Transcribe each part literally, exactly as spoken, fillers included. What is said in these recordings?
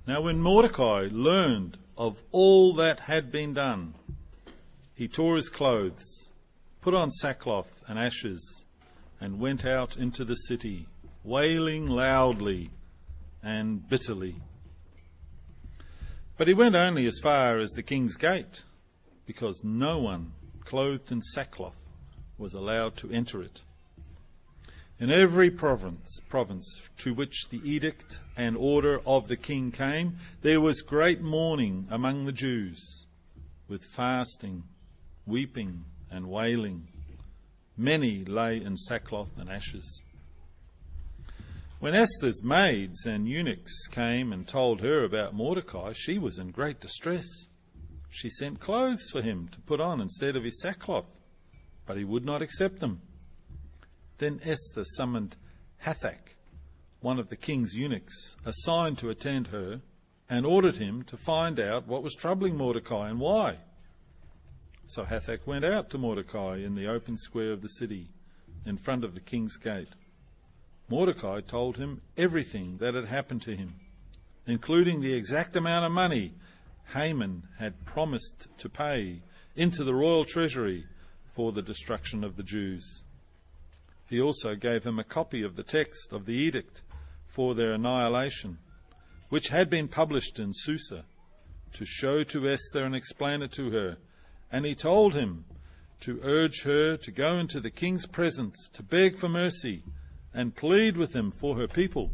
Now when Mordecai learned of all that had been done, he tore his clothes, put on sackcloth and ashes, and went out into the city, wailing loudly and bitterly. But he went only as far as the king's gate, because no one clothed in sackcloth was allowed to enter it. In every province, province to which the edict and order of the king came, there was great mourning among the Jews, with fasting, weeping, and wailing. Many lay in sackcloth and ashes. When Esther's maids and eunuchs came and told her about Mordecai, she was in great distress. She sent clothes for him to put on instead of his sackcloth, but he would not accept them. Then Esther summoned Hathach, one of the king's eunuchs, assigned to attend her, and ordered him to find out what was troubling Mordecai and why. So Hathach went out to Mordecai in the open square of the city, in front of the king's gate. Mordecai told him everything that had happened to him, including the exact amount of money Haman had promised to pay into the royal treasury for the destruction of the Jews. He also gave him a copy of the text of the edict for their annihilation, which had been published in Susa, to show to Esther and explain it to her. And he told him to urge her to go into the king's presence to beg for mercy and plead with him for her people.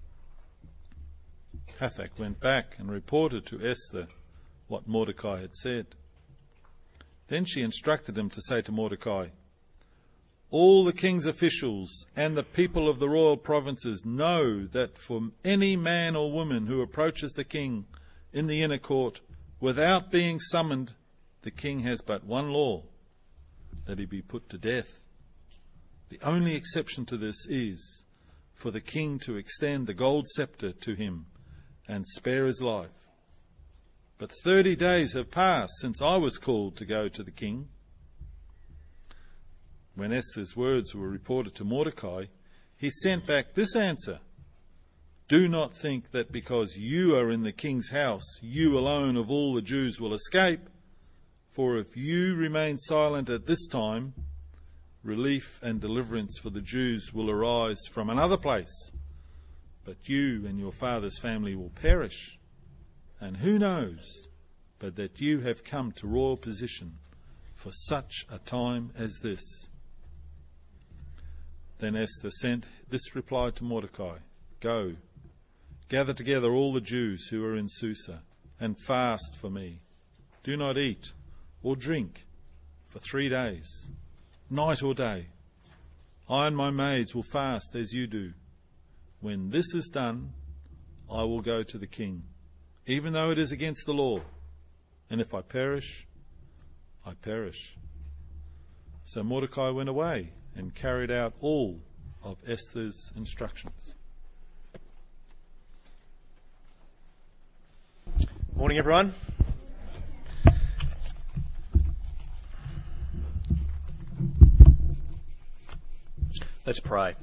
Hathach went back and reported to Esther what Mordecai had said. Then she instructed him to say to Mordecai, "All the king's officials and the people of the royal provinces know that for any man or woman who approaches the king in the inner court without being summoned, the king has but one law, that he be put to death. The only exception to this is for the king to extend the gold scepter to him and spare his life. But thirty days have passed since I was called to go to the king." When Esther's words were reported to Mordecai, he sent back this answer: "Do not think that because you are in the king's house, you alone of all the Jews will escape. For if you remain silent at this time, relief and deliverance for the Jews will arise from another place. But you and your father's family will perish. And who knows but that you have come to royal position for such a time as this?" Then Esther sent this reply to Mordecai: "Go, gather together all the Jews who are in Susa, and fast for me. Do not eat or drink for three days, night or day. I and my maids will fast as you do. When this is done, I will go to the king, even though it is against the law. And if I perish, I perish." So Mordecai went away and carried out all of Esther's instructions. Morning, everyone. Let's pray.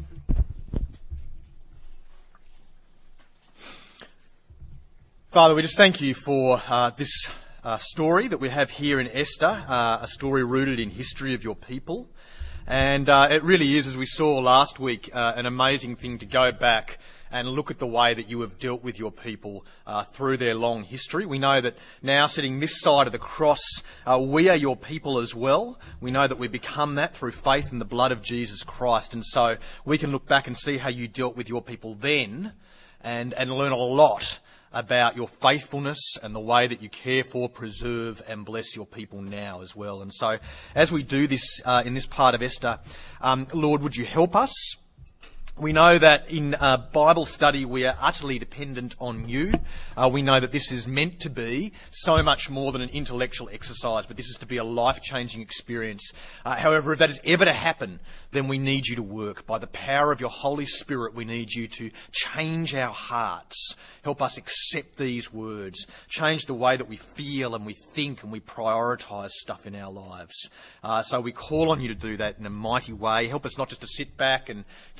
Father, we just thank you for uh, this uh, story that we have here in Esther, uh, a story rooted in history of your people. And uh, it really is, as we saw last week, uh, an amazing thing to go back and look at the way that you have dealt with your people uh, through their long history. We know that now, sitting this side of the cross, uh, we are your people as well. We know that we become that through faith in the blood of Jesus Christ. And so we can look back and see how you dealt with your people then and, and learn a lot about your faithfulness and the way that you care for, preserve and bless your people now as well. And so as we do this uh, in this part of Esther, um, Lord, would you help us? We know that in uh, Bible study we are utterly dependent on you. Uh, we know that this is meant to be so much more than an intellectual exercise, but this is to be a life-changing experience. Uh, however, if that is ever to happen, then we need you to work. By the power of your Holy Spirit, we need you to change our hearts. Help us accept these words. Change the way that we feel and we think and we prioritise stuff in our lives. Uh, so we call on you to do that in a mighty way. Help us not just to sit back and get bored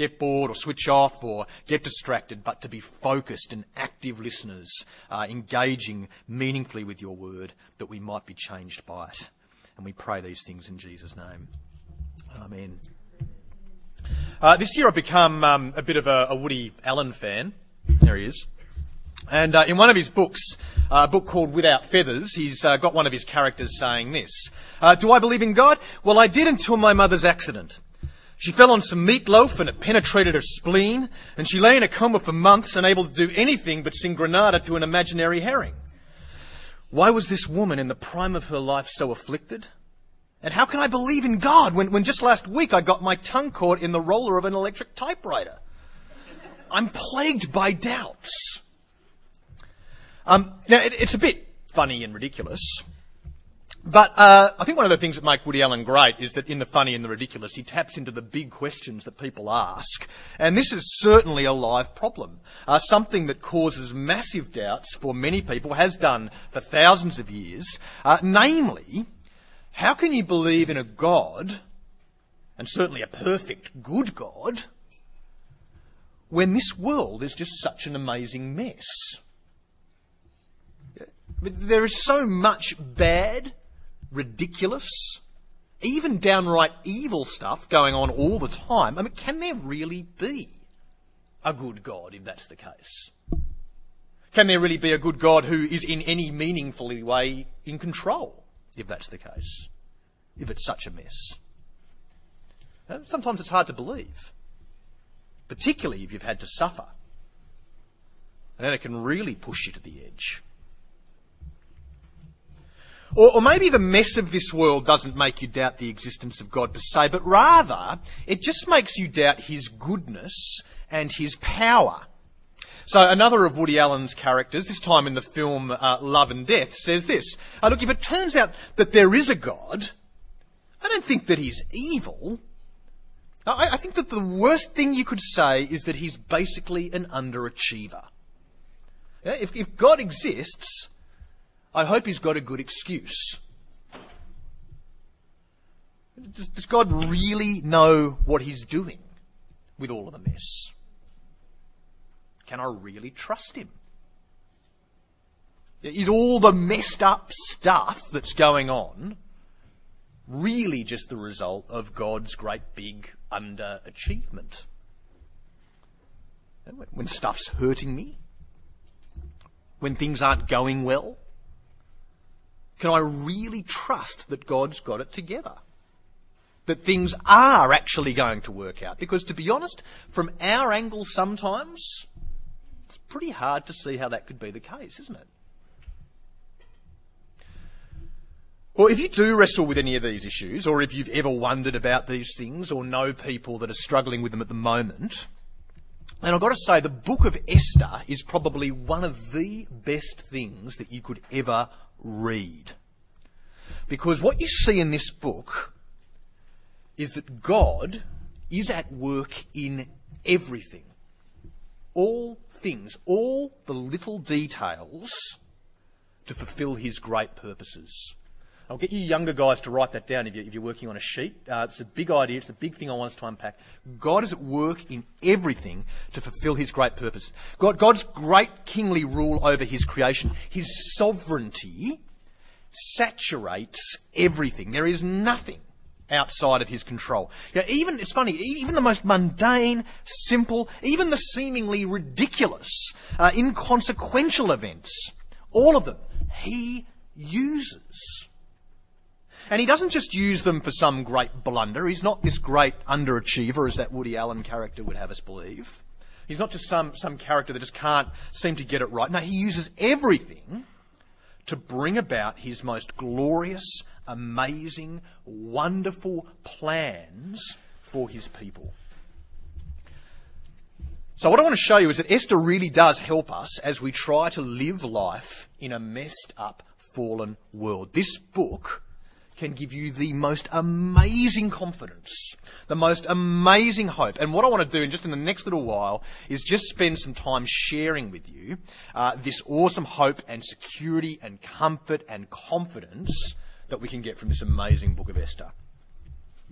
bored or switch off or get distracted, but to be focused and active listeners, uh, engaging meaningfully with your word, that we might be changed by it. And we pray these things in Jesus' name. Amen. Uh, this year I've become um, a bit of a, a Woody Allen fan. There he is. And uh, in one of his books, uh, a book called Without Feathers, he's uh, got one of his characters saying this. Uh, do I believe in God? Well, I did until my mother's accident. She fell on some meatloaf and it penetrated her spleen, and she lay in a coma for months, unable to do anything but sing Granada to an imaginary herring. Why was this woman in the prime of her life so afflicted? And how can I believe in God when, when just last week I got my tongue caught in the roller of an electric typewriter? I'm plagued by doubts. Um, now, it, it's a bit funny and ridiculous, but uh, I think one of the things that make Woody Allen great is that in the funny and the ridiculous, he taps into the big questions that people ask, and this is certainly a live problem, uh, something that causes massive doubts for many people, has done for thousands of years, uh, namely, how can you believe in a God, and certainly a perfect, good God, when this world is just such an amazing mess? There is so much bad, ridiculous, even downright evil stuff going on all the time. I mean, can there really be a good God if that's the case? Can there really be a good God who is in any meaningful way in control if that's the case? If it's such a mess? Sometimes it's hard to believe, particularly if you've had to suffer. And then it can really push you to the edge. Or, or maybe the mess of this world doesn't make you doubt the existence of God per se, but rather it just makes you doubt his goodness and his power. So another of Woody Allen's characters, this time in the film uh, Love and Death, says this. Uh, look, if it turns out that there is a God, I don't think that he's evil. I, I think that the worst thing you could say is that he's basically an underachiever. Yeah, if, if God exists, I hope he's got a good excuse. Does, does God really know what he's doing with all of the mess? Can I really trust him? Is all the messed up stuff that's going on really just the result of God's great big underachievement? When stuff's hurting me? When things aren't going well? Can I really trust that God's got it together? That things are actually going to work out? Because to be honest, from our angle sometimes, it's pretty hard to see how that could be the case, isn't it? Or if you do wrestle with any of these issues, or if you've ever wondered about these things, or know people that are struggling with them at the moment, and I've got to say, the book of Esther is probably one of the best things that you could ever read. Because what you see in this book is that God is at work in everything. All things, all the little details to fulfill his great purposes. I'll get you younger guys to write that down if you're, if you're working on a sheet. Uh, it's a big idea. It's the big thing I want us to unpack. God is at work in everything to fulfill his great purpose. God, God's great kingly rule over his creation, his sovereignty, saturates everything. There is nothing outside of his control. Yeah, even, it's funny, even the most mundane, simple, even the seemingly ridiculous, uh, inconsequential events, all of them, he uses. And he doesn't just use them for some great blunder. He's not this great underachiever, as that Woody Allen character would have us believe. He's not just some, some character that just can't seem to get it right. No, he uses everything to bring about his most glorious, amazing, wonderful plans for his people. So what I want to show you is that Esther really does help us as we try to live life in a messed up, fallen world. This book can give you the most amazing confidence, the most amazing hope. And what I want to do in just in the next little while is just spend some time sharing with you uh, this awesome hope and security and comfort and confidence that we can get from this amazing book of Esther.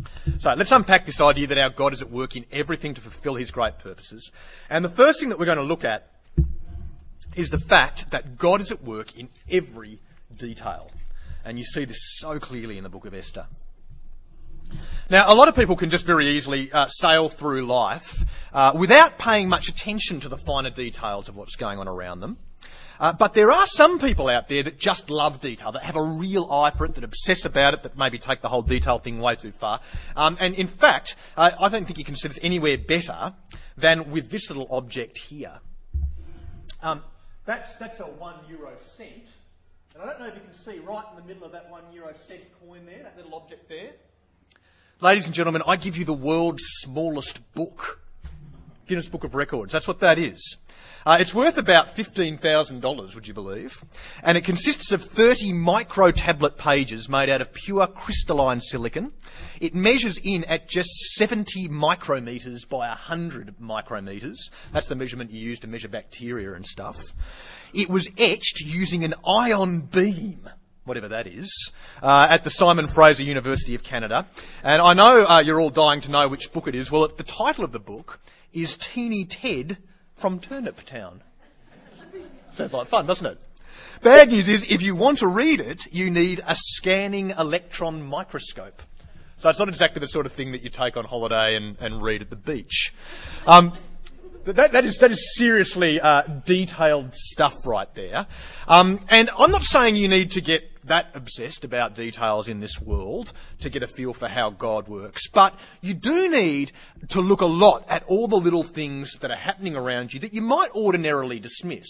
So let's unpack this idea that our God is at work in everything to fulfill his great purposes. And the first thing that we're going to look at is the fact that God is at work in every detail. And you see this so clearly in the book of Esther. Now, a lot of people can just very easily uh, sail through life uh, without paying much attention to the finer details of what's going on around them. Uh, but there are some people out there that just love detail, that have a real eye for it, that obsess about it, that maybe take the whole detail thing way too far. Um, and in fact, uh, I don't think you can see this anywhere better than with this little object here. Um, that's, that's a one euro cent. And I don't know if you can see right in the middle of that one euro cent coin there, that little object there. Ladies and gentlemen, I give you the world's smallest book. Guinness Book of Records. That's what that is. Uh, it's worth about fifteen thousand dollars, would you believe? And it consists of thirty micro-tablet pages made out of pure crystalline silicon. It measures in at just seventy micrometres by one hundred micrometres. That's the measurement you use to measure bacteria and stuff. It was etched using an ion beam, whatever that is, uh, at the Simon Fraser University of Canada. And I know uh, you're all dying to know which book it is. Well, the title of the book is Teeny Ted from Turnip Town. Sounds like fun, doesn't it? Bad news is, if you want to read it, you need a scanning electron microscope. So it's not exactly the sort of thing that you take on holiday and, and read at the beach. Um, that, that is that is seriously uh, detailed stuff right there. Um, and I'm not saying you need to get that obsessed about details in this world to get a feel for how God works. But you do need to look a lot at all the little things that are happening around you that you might ordinarily dismiss.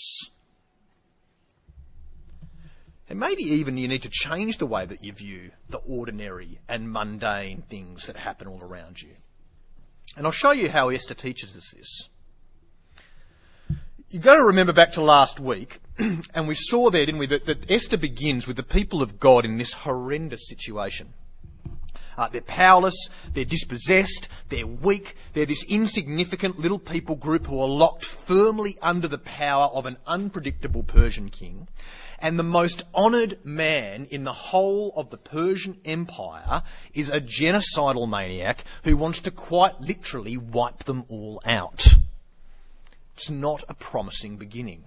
And maybe even you need to change the way that you view the ordinary and mundane things that happen all around you. And I'll show you how Esther teaches us this. You've got to remember back to last week, and we saw there, didn't we, that, that Esther begins with the people of God in this horrendous situation. Uh, they're powerless, they're dispossessed, they're weak, they're this insignificant little people group who are locked firmly under the power of an unpredictable Persian king. And the most honoured man in the whole of the Persian Empire is a genocidal maniac who wants to quite literally wipe them all out. It's not a promising beginning.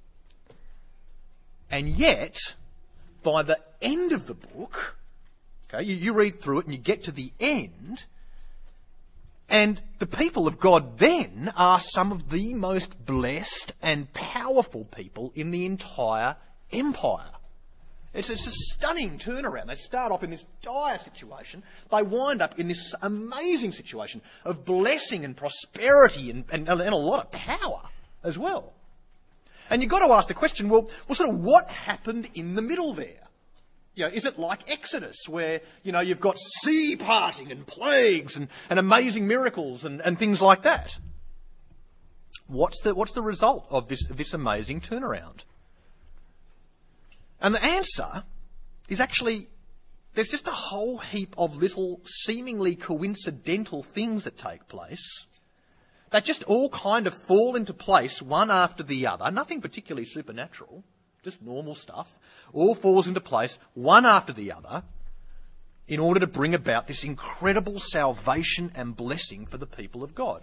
And yet, by the end of the book, okay, you, you read through it and you get to the end, and the people of God then are some of the most blessed and powerful people in the entire empire. It's, it's a stunning turnaround. They start off in this dire situation. They wind up in this amazing situation of blessing and prosperity and, and, and a lot of power as well. And you've got to ask the question, well, well, sort of what happened in the middle there? You know, is it like Exodus, where, you know, you've got sea parting and plagues and, and amazing miracles and, and things like that? What's the, what's the result of this, this amazing turnaround? And the answer is actually, there's just a whole heap of little seemingly coincidental things that take place that just all kind of fall into place one after the other. Nothing particularly supernatural, just normal stuff. All falls into place one after the other in order to bring about this incredible salvation and blessing for the people of God.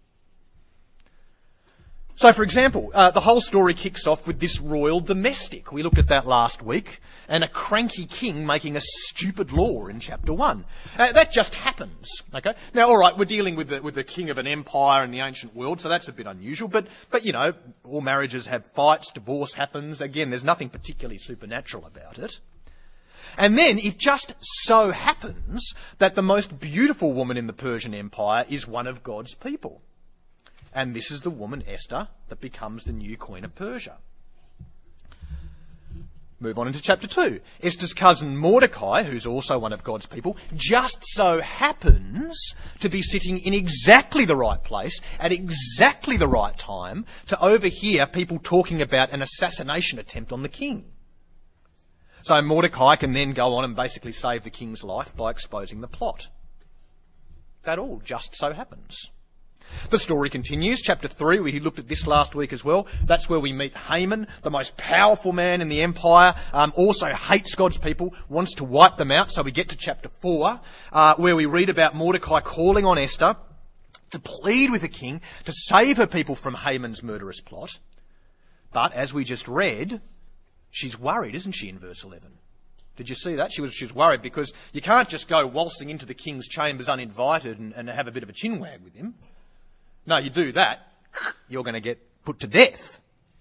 So, for example, uh, the whole story kicks off with this royal domestic. We looked at that last week, and a cranky king making a stupid law in chapter one. Uh, that just happens, okay? Now, all right, we're dealing with the, with the king of an empire in the ancient world, so that's a bit unusual. But, but you know, all marriages have fights, divorce happens. Again, there's nothing particularly supernatural about it. And then it just so happens that the most beautiful woman in the Persian Empire is one of God's people. And this is the woman, Esther, that becomes the new queen of Persia. Move on into chapter two. Esther's cousin Mordecai, who's also one of God's people, just so happens to be sitting in exactly the right place at exactly the right time to overhear people talking about an assassination attempt on the king. So Mordecai can then go on and basically save the king's life by exposing the plot. That all just so happens. The story continues. Chapter three, we looked at this last week as well. That's where we meet Haman, the most powerful man in the empire, um, also hates God's people, wants to wipe them out. So we get to chapter four, uh, where we read about Mordecai calling on Esther to plead with the king to save her people from Haman's murderous plot. But as we just read, she's worried, isn't she, in verse eleven? Did you see that? She was, she was worried because you can't just go waltzing into the king's chambers uninvited and, and have a bit of a chinwag with him. No, you do that, you're going to get put to death.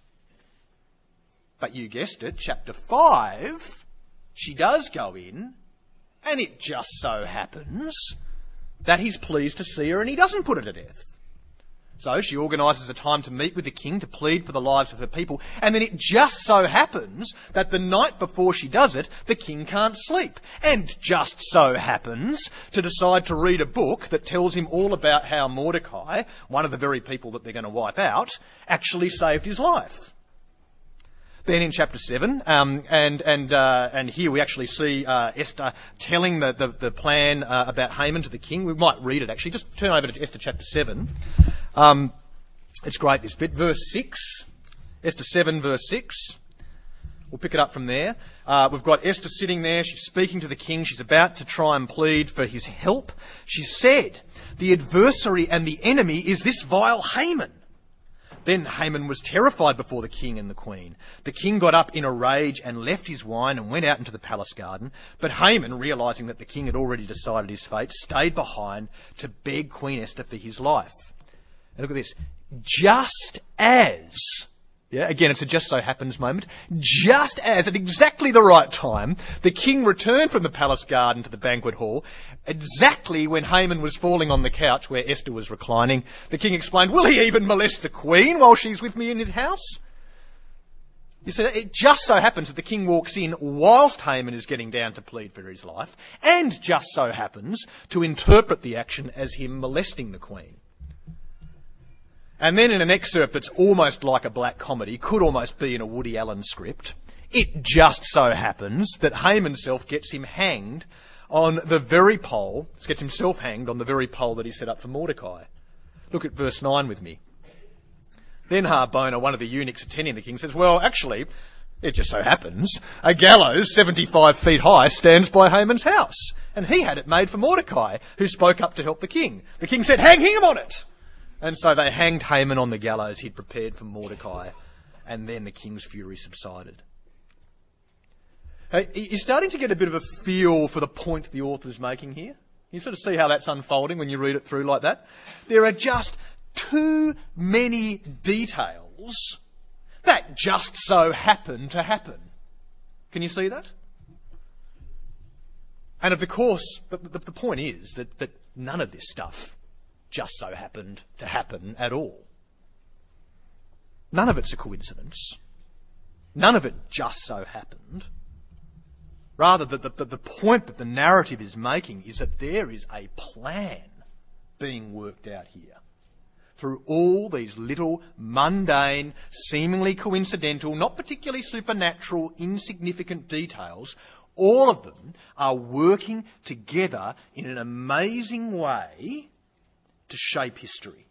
But you guessed it, chapter five, she does go in, and it just so happens that he's pleased to see her and he doesn't put her to death. So she organises a time to meet with the king to plead for the lives of her people, and then it just so happens that the night before she does it, the king can't sleep, and just so happens to decide to read a book that tells him all about how Mordecai, one of the very people that they're going to wipe out, actually saved his life. Then in chapter seven, um, and and uh, and here we actually see uh, Esther telling the the, the plan uh, about Haman to the king. We might read it actually. Just turn over to Esther chapter seven. Um, it's great, this bit. Verse six, Esther seven, verse six. We'll pick it up from there. Uh, we've got Esther sitting there. She's speaking to the king. She's about to try and plead for his help. She said, "The adversary and the enemy is this vile Haman." Then Haman was terrified before the king and the queen. The king got up in a rage and left his wine and went out into the palace garden. But Haman, realising that the king had already decided his fate, stayed behind to beg Queen Esther for his life. And look at this. Just as, yeah, again, it's a just so happens moment. Just as, at exactly the right time, the king returned from the palace garden to the banquet hall, exactly when Haman was falling on the couch where Esther was reclining, the king explained, "Will he even molest the queen while she's with me in his house?" You see, it just so happens that the king walks in whilst Haman is getting down to plead for his life, and just so happens to interpret the action as him molesting the queen. And then in an excerpt that's almost like a black comedy, could almost be in a Woody Allen script, it just so happens that Haman himself gets him hanged on the very pole, gets himself hanged on the very pole that he set up for Mordecai. Look at verse nine with me. Then Harbona, one of the eunuchs attending the king, says, "Well, actually, it just so happens, a gallows seventy-five feet high stands by Haman's house, and he had it made for Mordecai, who spoke up to help the king. The king said, 'Hang him on it!' And so they hanged Haman on the gallows he'd prepared for Mordecai, and then the king's fury subsided." Hey, you're starting to get a bit of a feel for the point the author's making here. You sort of see how that's unfolding when you read it through like that. There are just too many details that just so happen to happen. Can you see that? And of course, the, the, the point is that, that none of this stuff just so happened to happen at all. None of it's a coincidence. None of it just so happened. Rather, the, the, the point that the narrative is making is that there is a plan being worked out here. Through all these little, mundane, seemingly coincidental, not particularly supernatural, insignificant details, all of them are working together in an amazing way to shape history.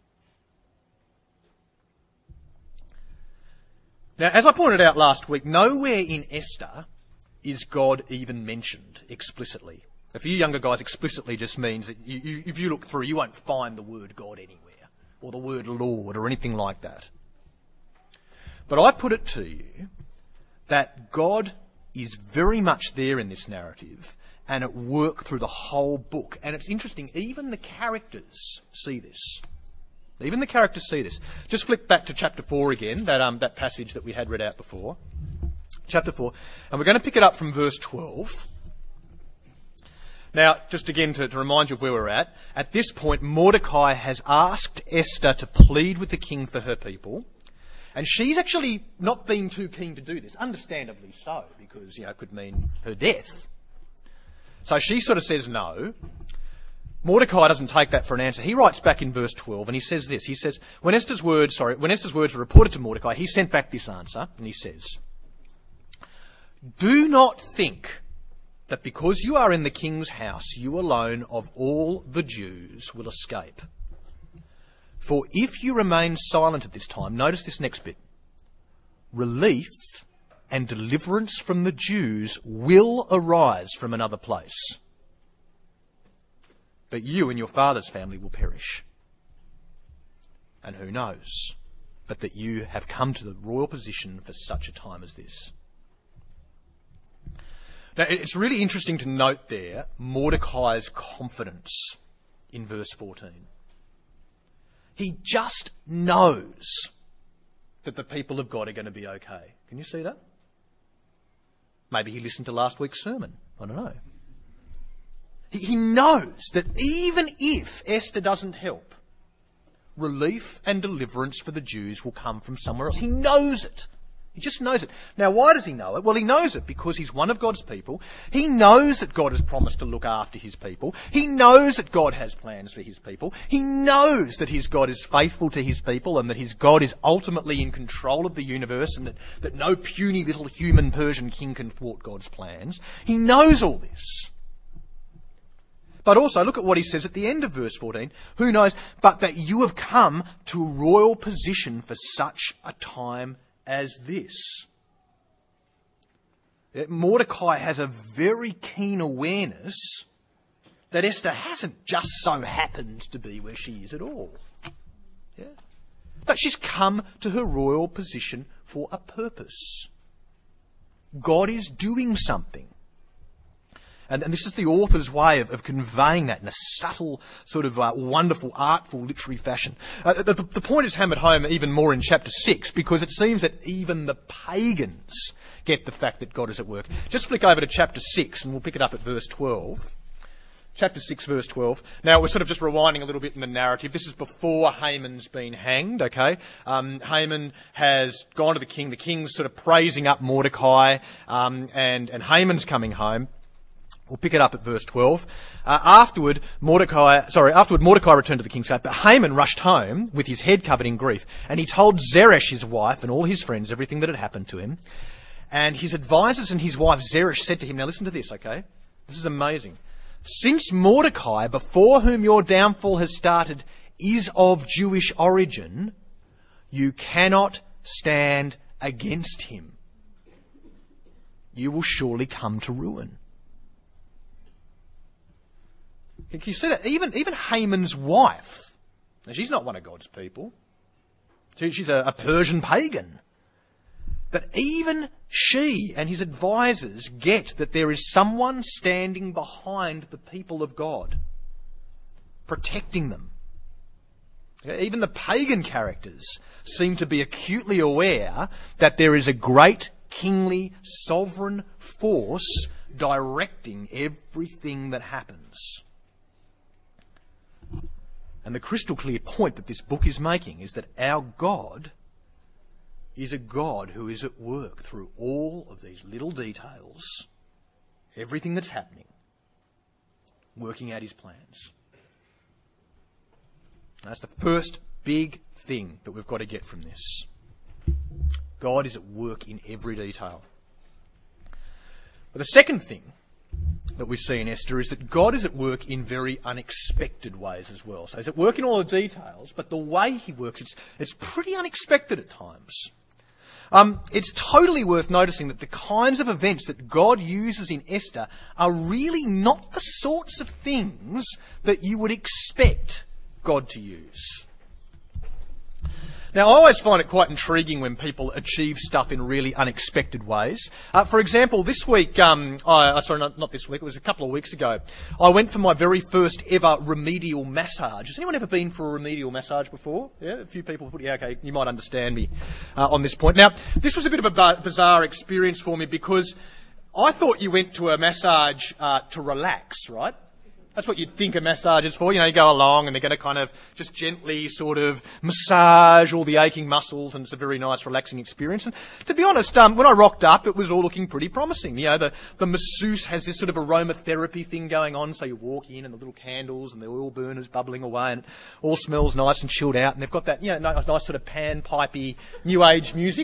Now, as I pointed out last week, nowhere in Esther is God even mentioned explicitly. For you younger guys, explicitly just means that you, you, if you look through, you won't find the word God anywhere, or the word Lord, or anything like that. But I put it to you that God is very much there in this narrative, and at work through the whole book. And it's interesting, even the characters see this. Even the characters see this. Just flick back to chapter four again, that um, that passage that we had read out before. Chapter four. And we're going to pick it up from verse twelve. Now, just again to, to remind you of where we're at, at this point Mordecai has asked Esther to plead with the king for her people. And she's actually not been too keen to do this, understandably so, because, you know, it could mean her death. So she sort of says no. Mordecai doesn't take that for an answer. He writes back in verse twelve and he says this. He says, when Esther's words, sorry, when Esther's words were reported to Mordecai, he sent back this answer and he says, "Do not think that because you are in the king's house, you alone of all the Jews will escape. For if you remain silent at this time, notice this next bit, relief and deliverance from the Jews will arise from another place. But you and your father's family will perish. And who knows, but that you have come to the royal position for such a time as this. Now, it's really interesting to note there Mordecai's confidence in verse fourteen. He just knows that the people of God are going to be okay. Can you see that? Maybe he listened to last week's sermon. I don't know. He, he knows that even if Esther doesn't help, relief and deliverance for the Jews will come from somewhere else. He knows it. He just knows it. Now, why does he know it? Well, he knows it because he's one of God's people. He knows that God has promised to look after his people. He knows that God has plans for his people. He knows that his God is faithful to his people and that his God is ultimately in control of the universe and that, that no puny little human Persian king can thwart God's plans. He knows all this. But also, look at what he says at the end of verse fourteen. Who knows, but that you have come to a royal position for such a time as this. Mordecai has a very keen awareness that Esther hasn't just so happened to be where she is at all. Yeah? But she's come to her royal position for a purpose. God is doing something. And, and this is the author's way of, of conveying that in a subtle, sort of uh, wonderful, artful, literary fashion. Uh, the, the point is hammered home even more in chapter six, because it seems that even the pagans get the fact that God is at work. Just flick over to chapter six, and we'll pick it up at verse twelve. Chapter six, verse twelve. Now, we're sort of just rewinding a little bit in the narrative. This is before Haman's been hanged, okay? Um, Haman has gone to the king. The king's sort of praising up Mordecai, um, and, and Haman's coming home. We'll pick it up at verse twelve. Uh, afterward, Mordecai, sorry, afterward Mordecai returned to the king's gate, but Haman rushed home with his head covered in grief, and he told Zeresh, his wife, and all his friends everything that had happened to him. And his advisors and his wife Zeresh said to him, now listen to this, okay? This is amazing. Since Mordecai, before whom your downfall has started, is of Jewish origin, you cannot stand against him. You will surely come to ruin. Can you see that? Even, even Haman's wife, now she's not one of God's people. She's a, a Persian pagan. But even she and his advisors get that there is someone standing behind the people of God, protecting them. Even the pagan characters seem to be acutely aware that there is a great kingly sovereign force directing everything that happens. And the crystal clear point that this book is making is that our God is a God who is at work through all of these little details, everything that's happening, working out his plans. That's the first big thing that we've got to get from this. God is at work in every detail. But the second thing that we see in Esther is that God is at work in very unexpected ways as well. So he's at work in all the details, but the way he works, it's, it's pretty unexpected at times. Um, it's totally worth noticing that the kinds of events that God uses in Esther are really not the sorts of things that you would expect God to use. Now, I always find it quite intriguing when people achieve stuff in really unexpected ways. Uh, for example, this week, um, I, sorry, not, not this week, it was a couple of weeks ago, I went for my very first ever remedial massage. Has anyone ever been for a remedial massage before? Yeah, a few people put, yeah, okay, you might understand me uh, on this point. Now, this was a bit of a bizarre experience for me because I thought you went to a massage uh, to relax, right? That's what you'd think a massage is for. You know, you go along and they're going to kind of just gently sort of massage all the aching muscles, and it's a very nice, relaxing experience. And to be honest, um, when I rocked up, it was all looking pretty promising. You know, the, the masseuse has this sort of aromatherapy thing going on, so you walk in and the little candles and the oil burners bubbling away and it all smells nice and chilled out. And they've got that, you know, nice, nice sort of pan-pipey, new age music.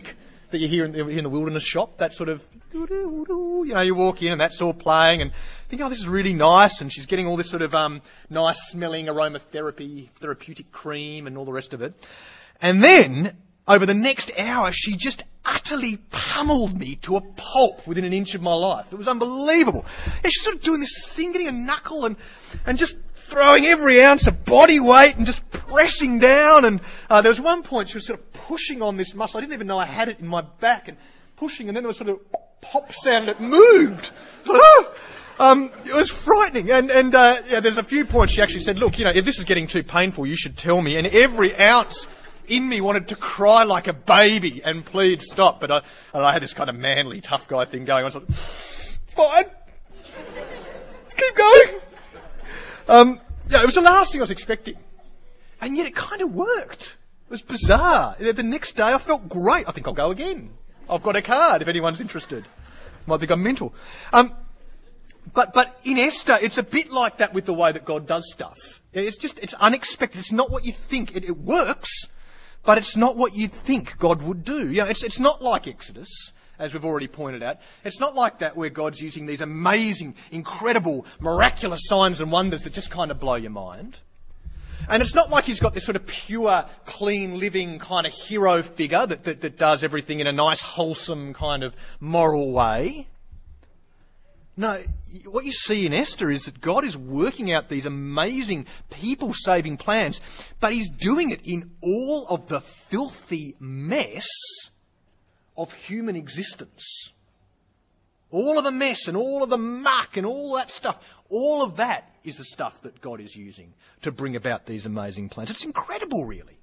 that you hear in the, in the Wilderness Shop, that sort of, you know, you walk in and that's all playing and think, oh, this is really nice, and she's getting all this sort of um, nice smelling aromatherapy, therapeutic cream and all the rest of it. And then, over the next hour, she just utterly pummeled me to a pulp within an inch of my life. It was unbelievable. And she's sort of doing this thing, getting a knuckle and, and just throwing every ounce of body weight and just pressing down. And uh, there was one point she was sort of pushing on this muscle. I didn't even know I had it in my back, and pushing, and then there was sort of pop sound and it moved. It was, like, oh! um, it was frightening. And, and uh, yeah, there's a few points she actually said, look, you know, if this is getting too painful, you should tell me. And every ounce in me wanted to cry like a baby and plead stop. But I, and I had this kind of manly, tough guy thing going on. I was like, it's fine. Keep going. Um, yeah, it was the last thing I was expecting. And yet it kind of worked. It was bizarre. The next day I felt great. I think I'll go again. I've got a card if anyone's interested. Might think I'm mental. Um, but, but in Esther, it's a bit like that with the way that God does stuff. It's just, it's unexpected. It's not what you think. It, it works, but it's not what you think God would do. You know, it's, it's not like Exodus, as we've already pointed out. It's not like that where God's using these amazing, incredible, miraculous signs and wonders that just kind of blow your mind. And it's not like he's got this sort of pure, clean, living kind of hero figure that, that, that does everything in a nice, wholesome kind of moral way. No, what you see in Esther is that God is working out these amazing people-saving plans, but he's doing it in all of the filthy mess of human existence. All of the mess and all of the muck and all that stuff, all of that is the stuff that God is using to bring about these amazing plans. It's incredible, really.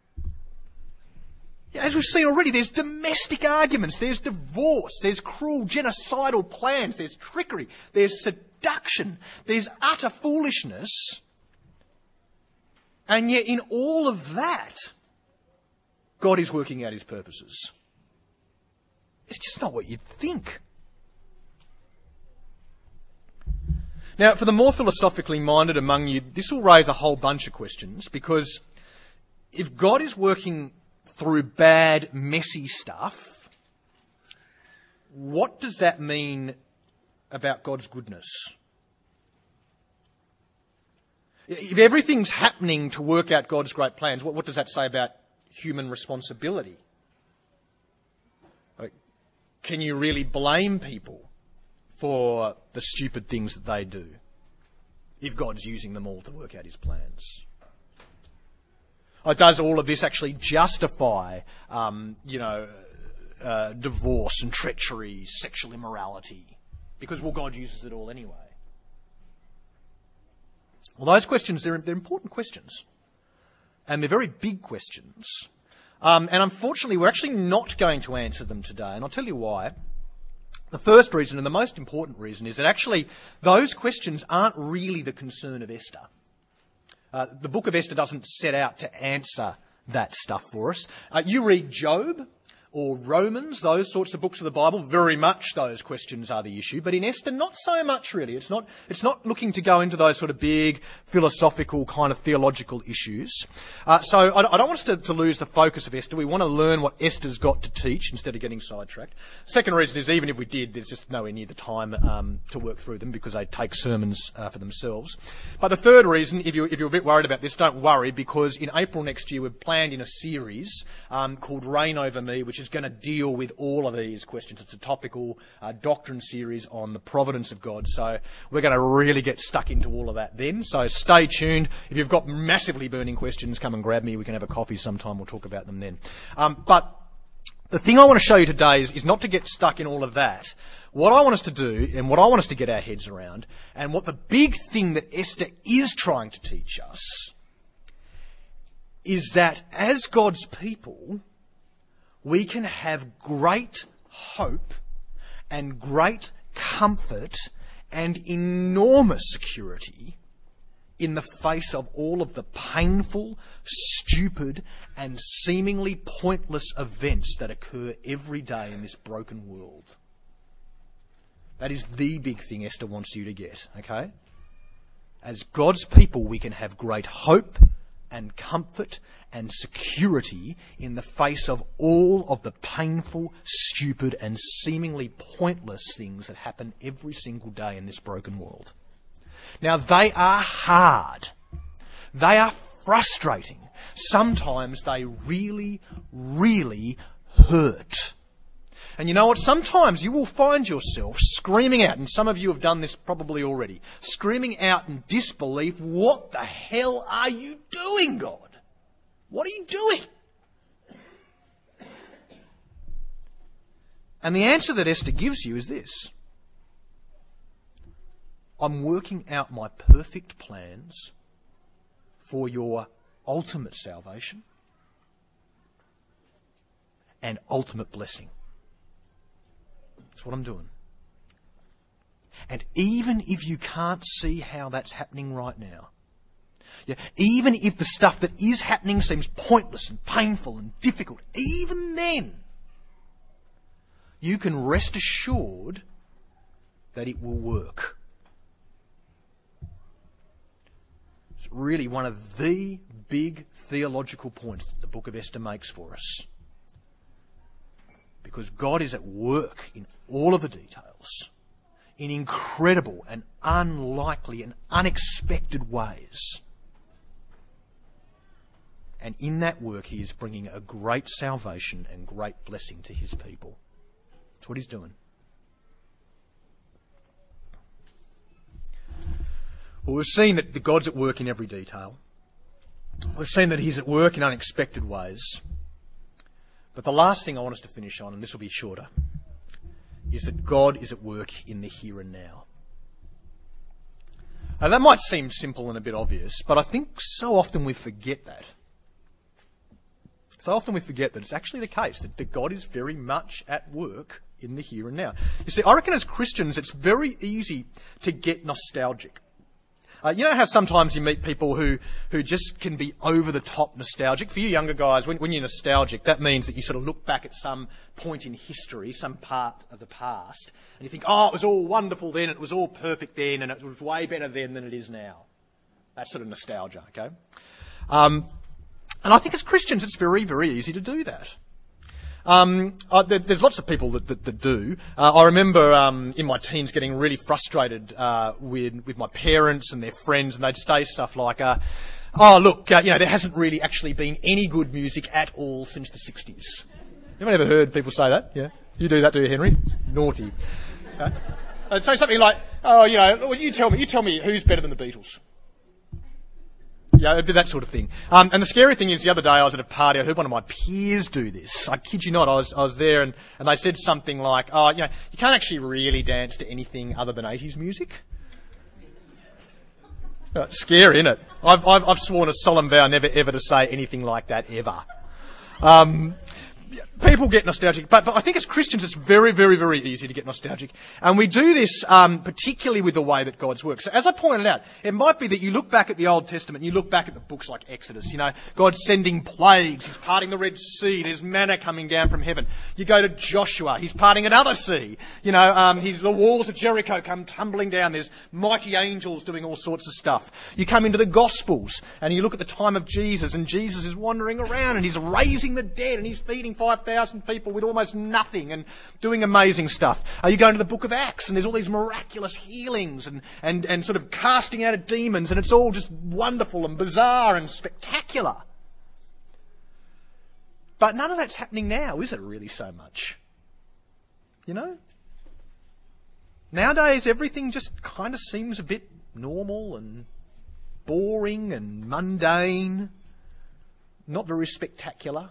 As we've seen already, there's domestic arguments, there's divorce, there's cruel genocidal plans, there's trickery, there's seduction, there's utter foolishness. And yet in all of that, God is working out his purposes. It's just not what you'd think. Now, for the more philosophically minded among you, this will raise a whole bunch of questions, because if God is working through bad, messy stuff, what does that mean about God's goodness? If everything's happening to work out God's great plans, what, what does that say about human responsibility? Like, can you really blame people for the stupid things that they do if God's using them all to work out his plans? Or does all of this actually justify, um, you know, uh, divorce and treachery, sexual immorality? Because, well, God uses it all anyway. Well, those questions, they're, they're important questions. And they're very big questions. Um, and unfortunately, we're actually not going to answer them today. And I'll tell you why. The first reason, and the most important reason, is that actually those questions aren't really the concern of Esther. Uh, the book of Esther doesn't set out to answer that stuff for us. Uh, you read Job or Romans, those sorts of books of the Bible, very much those questions are the issue. But in Esther, not so much really. It's not, it's not looking to go into those sort of big philosophical kind of theological issues. Uh, so I, I don't want us to, to lose the focus of Esther. We want to learn what Esther's got to teach instead of getting sidetracked. Second reason is, even if we did, there's just nowhere near the time um, to work through them, because they take sermons uh, for themselves. But the third reason, if, you, if you're a bit worried about this, don't worry, because in April next year we've planned in a series um, called Reign Over Me, which is going to deal with all of these questions. It's a topical uh, doctrine series on the providence of God. So we're going to really get stuck into all of that then. So stay tuned. If you've got massively burning questions, come and grab me. We can have a coffee sometime. We'll talk about them then. Um, but the thing I want to show you today is, is not to get stuck in all of that. What I want us to do, and what I want us to get our heads around, and what the big thing that Esther is trying to teach us, is that as God's people, we can have great hope and great comfort and enormous security in the face of all of the painful, stupid, and seemingly pointless events that occur every day in this broken world. That is the big thing Esther wants you to get, okay? As God's people, we can have great hope and comfort and security in the face of all of the painful, stupid and seemingly pointless things that happen every single day in this broken world. Now, they are hard. They are frustrating. Sometimes they really, really hurt. And you know what? Sometimes you will find yourself screaming out, and some of you have done this probably already, screaming out in disbelief, "What the hell are you doing, God? What are you doing?" And the answer that Esther gives you is this: I'm working out my perfect plans for your ultimate salvation and ultimate blessing. That's what I'm doing. And even if you can't see how that's happening right now, yeah, even if the stuff that is happening seems pointless and painful and difficult, even then, you can rest assured that it will work. It's really one of the big theological points that the book of Esther makes for us. Because God is at work in all of the details, in incredible and unlikely and unexpected ways. And in that work, he is bringing a great salvation and great blessing to his people. That's what he's doing. Well, we've seen that the God's at work in every detail. We've seen that he's at work in unexpected ways. But the last thing I want us to finish on, and this will be shorter, is that God is at work in the here and now. Now, that might seem simple and a bit obvious, but I think so often we forget that. So often we forget that it's actually the case, that, that God is very much at work in the here and now. You see, I reckon as Christians it's very easy to get nostalgic. Uh, you know how sometimes you meet people who, who just can be over-the-top nostalgic? For you younger guys, when, when you're nostalgic, that means that you sort of look back at some point in history, some part of the past, and you think, oh, it was all wonderful then, it was all perfect then, and it was way better then than it is now. That's sort of nostalgia, okay? Um, and I think as Christians, it's very, very easy to do that. Um, uh, there, there's lots of people that, that, that do. Uh, I remember um, in my teens getting really frustrated uh, with with my parents and their friends, and they'd say stuff like, uh, "Oh, look, uh, you know, there hasn't really actually been any good music at all since the sixties." Anyone ever heard people say that? Yeah, you do that, do you, Henry? It's naughty. Uh, they'd say something like, "Oh, you know, well, you tell me, you tell me who's better than the Beatles." Yeah, it'd be that sort of thing. Um, and the scary thing is, the other day I was at a party, I heard one of my peers do this. I kid you not, I was, I was there and, and they said something like, oh, you know, you can't actually really dance to anything other than eighties music. Uh, scary, isn't it? I've, I've, I've sworn a solemn vow never ever to say anything like that ever. Um, People get nostalgic, but, but I think as Christians it's very, very, very easy to get nostalgic. And we do this um, particularly with the way that God's works. So as I pointed out, it might be that you look back at the Old Testament and you look back at the books like Exodus. You know, God's sending plagues, he's parting the Red Sea, there's manna coming down from heaven. You go to Joshua, he's parting another sea. You know, um, he's, the walls of Jericho come tumbling down, there's mighty angels doing all sorts of stuff. You come into the Gospels and you look at the time of Jesus, and Jesus is wandering around and he's raising the dead and he's feeding five thousand people with almost nothing and doing amazing stuff. Uh, you go into the book of Acts and there's all these miraculous healings and, and, and sort of casting out of demons, and it's all just wonderful and bizarre and spectacular. But none of that's happening now, is it really so much? You know? Nowadays everything just kind of seems a bit normal and boring and mundane, not very spectacular.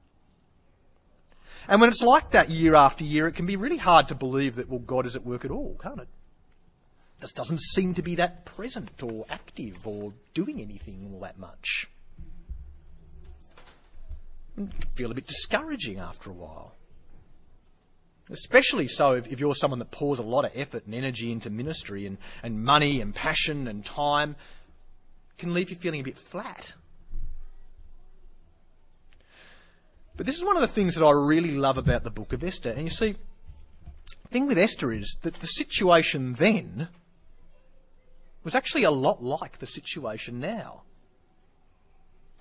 And when it's like that year after year, it can be really hard to believe that, well, God is at work at all, can't it? This doesn't seem to be that present or active or doing anything all that much. It can feel a bit discouraging after a while. Especially so if, if you're someone that pours a lot of effort and energy into ministry and, and money and passion and time. It can leave you feeling a bit flat. But this is one of the things that I really love about the book of Esther. And you see, the thing with Esther is that the situation then was actually a lot like the situation now.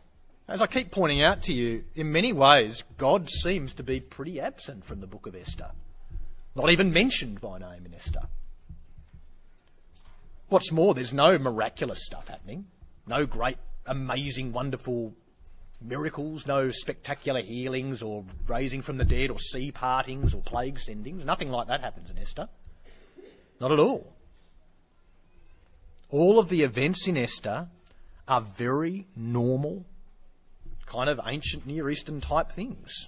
As I keep pointing out to you, in many ways, God seems to be pretty absent from the book of Esther. Not even mentioned by name in Esther. What's more, there's no miraculous stuff happening. No great, amazing, wonderful miracles. No spectacular healings or raising from the dead or sea partings or plague sendings. Nothing like that happens in Esther. Not at all. All of the events in Esther are very normal, kind of ancient Near Eastern type things.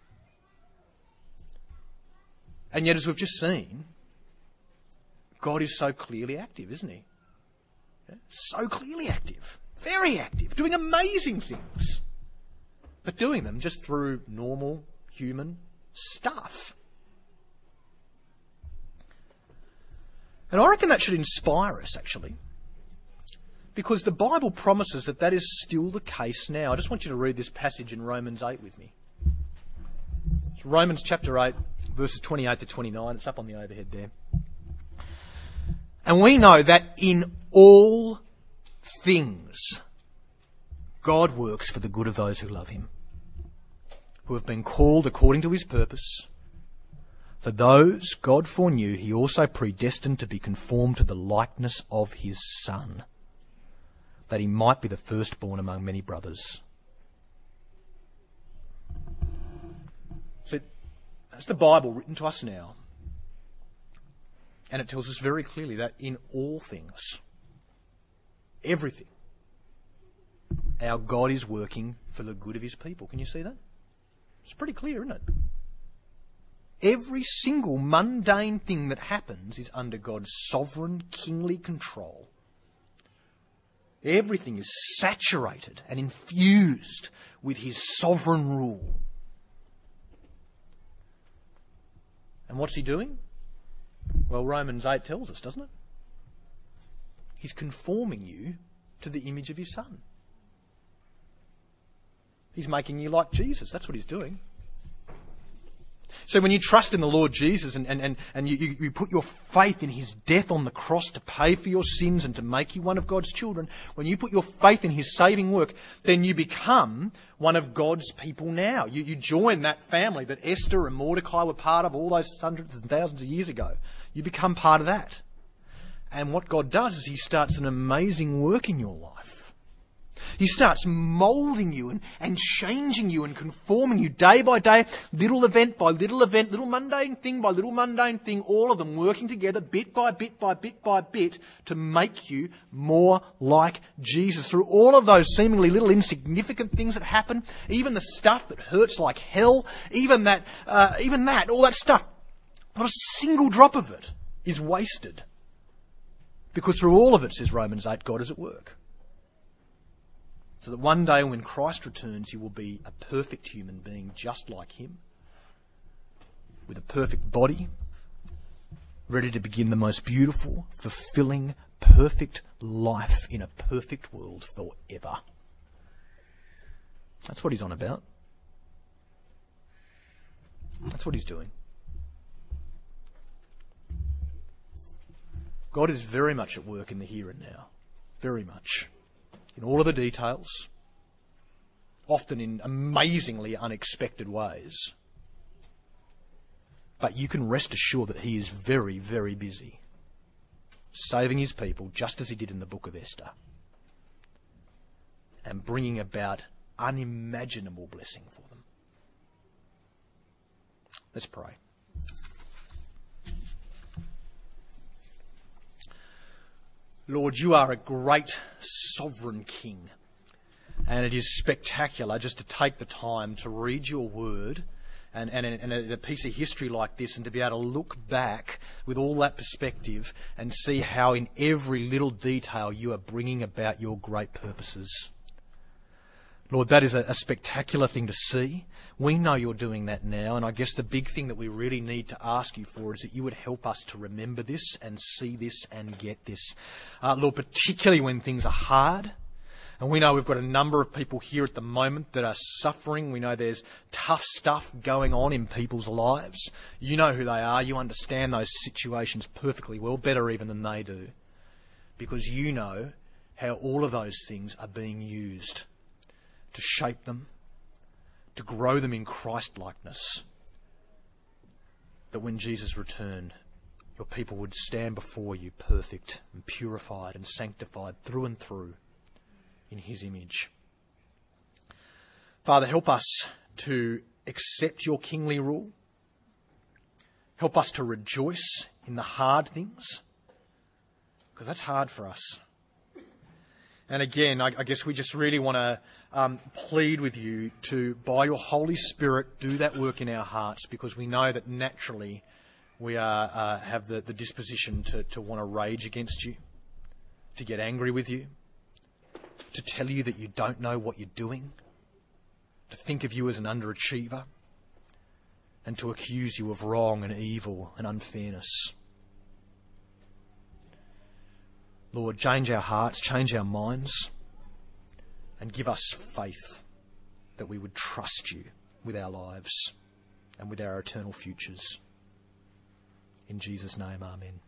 And yet, as we've just seen, God is so clearly active, isn't he? Yeah? So clearly active. Very active. Doing amazing things. But doing them just through normal human stuff. And I reckon that should inspire us, actually. Because the Bible promises that that is still the case now. I just want you to read this passage in Romans eight with me. It's Romans chapter eight, verses twenty-eight to twenty-nine. It's up on the overhead there. And we know that in all things, God works for the good of those who love him, who have been called according to his purpose. For those God foreknew, he also predestined to be conformed to the likeness of his Son, that he might be the firstborn among many brothers. So that's the Bible written to us now. And it tells us very clearly that in all things, everything, our God is working for the good of his people. Can you see that? It's pretty clear, isn't it? Every single mundane thing that happens is under God's sovereign, kingly control. Everything is saturated and infused with his sovereign rule. And what's he doing? Well, Romans eight tells us, doesn't it? He's conforming you to the image of his Son. He's making you like Jesus. That's what he's doing. So when you trust in the Lord Jesus and, and, and, and you, you, you put your faith in his death on the cross to pay for your sins and to make you one of God's children, when you put your faith in his saving work, then you become one of God's people now. You, you join that family that Esther and Mordecai were part of all those hundreds and thousands of years ago. You become part of that. And what God does is he starts an amazing work in your life. He starts moulding you and, and changing you and conforming you day by day, little event by little event, little mundane thing by little mundane thing, all of them working together bit by bit by bit by bit to make you more like Jesus. Through all of those seemingly little insignificant things that happen, even the stuff that hurts like hell, even that, uh, even that, all that stuff, not a single drop of it is wasted. Because through all of it, says Romans eight, God is at work. So that one day when Christ returns, you will be a perfect human being just like him, with a perfect body, ready to begin the most beautiful, fulfilling, perfect life in a perfect world forever. That's what he's on about. That's what he's doing. God is very much at work in the here and now. Very much. In all of the details, often in amazingly unexpected ways. But you can rest assured that he is very, very busy, saving his people just as he did in the book of Esther, and bringing about unimaginable blessing for them. Let's pray. Lord, you are a great sovereign king, and it is spectacular just to take the time to read your word and, and, and a, a piece of history like this and to be able to look back with all that perspective and see how in every little detail you are bringing about your great purposes. Lord, that is a, a spectacular thing to see. We know you're doing that now, and I guess the big thing that we really need to ask you for is that you would help us to remember this and see this and get this. Uh, Lord, particularly when things are hard, and we know we've got a number of people here at the moment that are suffering. We know there's tough stuff going on in people's lives. You know who they are. You understand those situations perfectly well, better even than they do, because you know how all of those things are being used to shape them, to grow them in Christ-likeness, that when Jesus returned, your people would stand before you perfect and purified and sanctified through and through in his image. Father, help us to accept your kingly rule. Help us to rejoice in the hard things, because that's hard for us. And again, I, I guess we just really want to um, plead with you to, by your Holy Spirit, do that work in our hearts, because we know that naturally we are, uh, have the, the disposition to, to want to rage against you, to get angry with you, to tell you that you don't know what you're doing, to think of you as an underachiever, and to accuse you of wrong and evil and unfairness. Lord, change our hearts, change our minds, and give us faith that we would trust you with our lives and with our eternal futures. In Jesus' name, amen.